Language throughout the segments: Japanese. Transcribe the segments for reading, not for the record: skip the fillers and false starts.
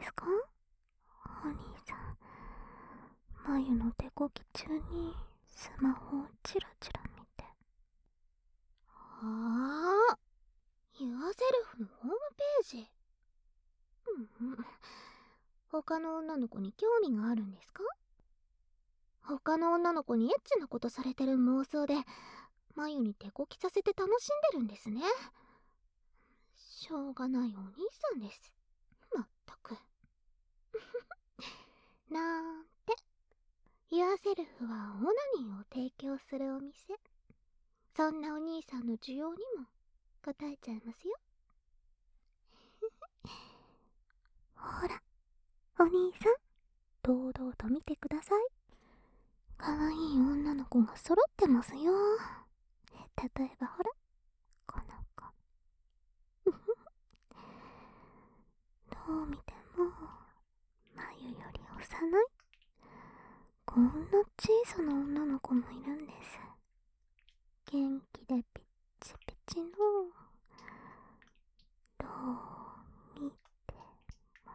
ですか？お兄さん、眉の手こき中にスマホをチラチラ見て。 はあ、ユアセルフのホームページ。他の女の子に興味があるんですか？他の女の子にエッチなことされてる妄想で眉に手こきさせて楽しんでるんですね。しょうがないお兄さんです。まったくなんて。ユアセルフはオナニーを提供するお店。そんなお兄さんの需要にも応えちゃいますよ。 ほら、お兄さん、堂々と見てください。かわいい女の子が揃ってますよ。例えばほら、この子。どう見ても眉より幼い、こんな小さな女の子もいるんです。元気でピッチピチの、どう見ても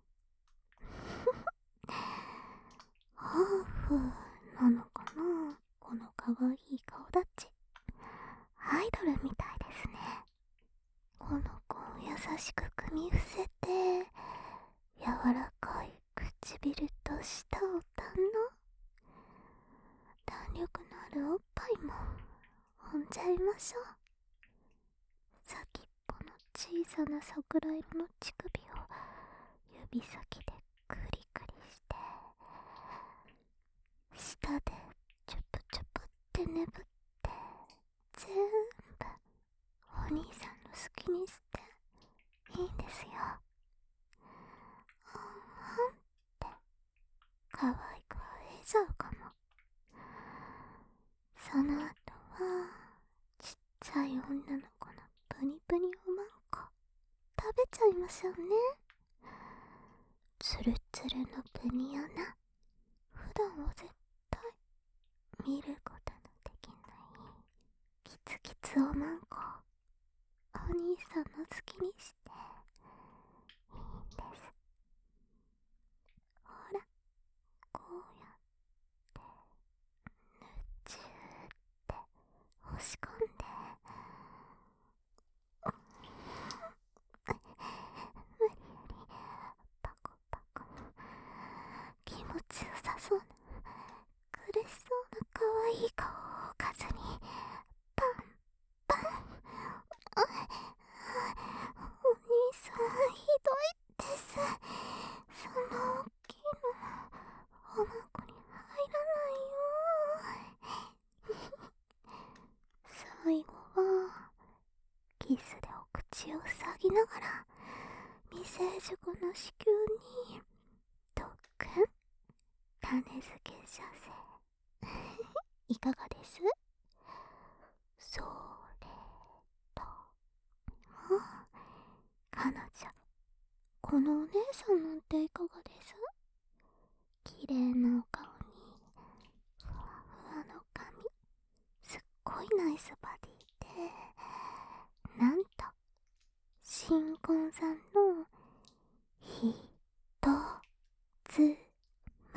ハーフなのかな、このかわいい顔立ち。アイドルみたいですね。この子を優しく組み伏せて、柔らかい唇と舌を堪能。弾力のあるおっぱいも揉んじゃいましょう。先っぽの小さな桜色の乳首を指先でクリクリして、舌でチュプチュプってねぶって、全部お兄さんの好きにしていいんですよ。ほんほんって可愛く会えちゃうかも。その後はちっちゃい女の子のプニプニおまんこ食べちゃいましょうね。ツルツルのプニアナ、普段は絶対見ることのできないキツキツおまんこ、お兄さんの好きにしていいんです。ほら、こうやってぬちゅーって押し込んで、無理やりパコパコ気持ちよさそうな苦しそうな可愛い顔を置かずにパンパン。お兄さんひどいです。その大きいのおまんこに入らないよ。最後はキスでお口を塞ぎながら未成熟の子宮に特訓種付け射精。いかがです？それとも彼女、このお姉さんなんていかがです？綺麗なお顔にふわふわの髪、すっごいナイスバディで、なんと新婚さんのひとつま。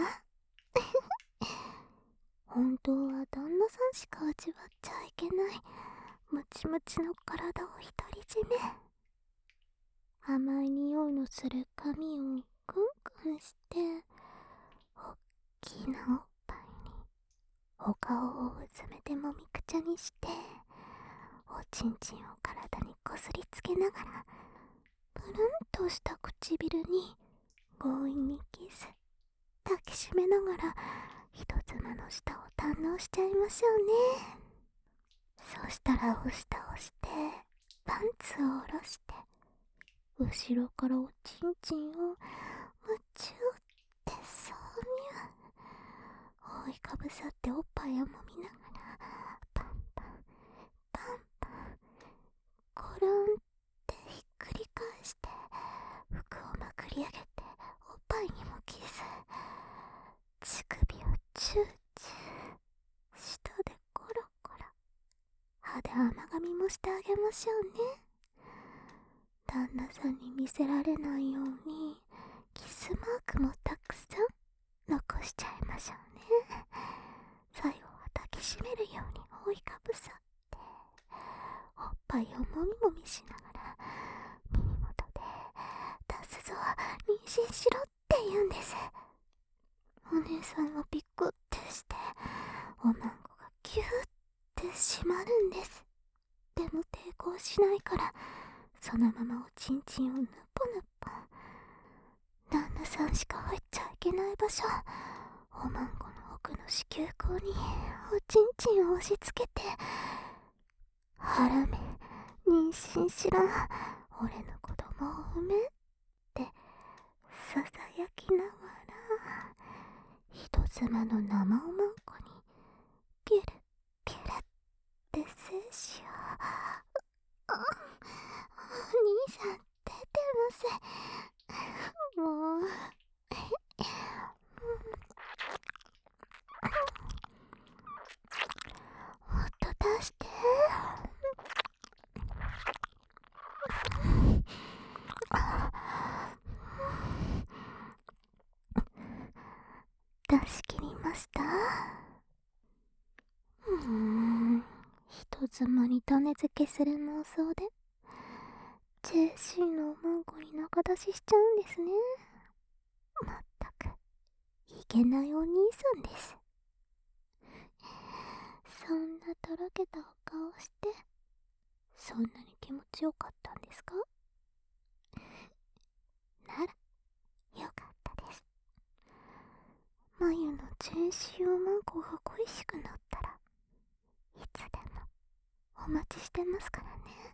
本当は旦那さんしか味わっちゃいけないムチムチの体を独り占め。甘い匂いのする髪をクンクンして、おっきなおっぱいにお顔をうずめてもみくちゃにして、おちんちんを体にこすりつけながら、プルンとした唇に強引にキス、抱きしめながら人妻の舌を堪能しちゃいましょうね。そしたら押し倒してパンツを下ろして、後ろからおちんちんをむちゅって挿入、覆いかぶさっておっぱいをもみながらパンパンパンパン、コロンってひっくり返して服をまくり上げておっぱいにもキス、乳首をチューチュー、舌でコロコロ、歯で甘噛みもしてあげましょうね。旦那さんに見せられないようにキスマークもたくさん残しちゃいましょうね。最後は抱きしめるように覆いかぶさっておっぱいをもみもみしながら耳元で出すぞ、妊娠しろって言うんです。お姉さんはビクってしておまんこがキューって閉まるんです。でも抵抗しないからそのままおちんちんをぬぽぬぽ。旦那さんしか入っちゃいけない場所、おまんこの奥の子宮口におちんちんを押し付けて、ハラメ妊娠しろ、俺の子供を産めってささやきながら人妻の生おまんこにピュルピュルって精子を。お兄さん出てます。もうもっと出して。出し切りました。人妻に種付けする妄想で JC のおまんこに仲出ししちゃうんですね。まったくいけないお兄さんです。そんなとろけたお顔してそんなに気持ちよかったんですか？ならよかったです。まゆの全身おまんこが恋しくなったらいつでもお待ちしてますからね。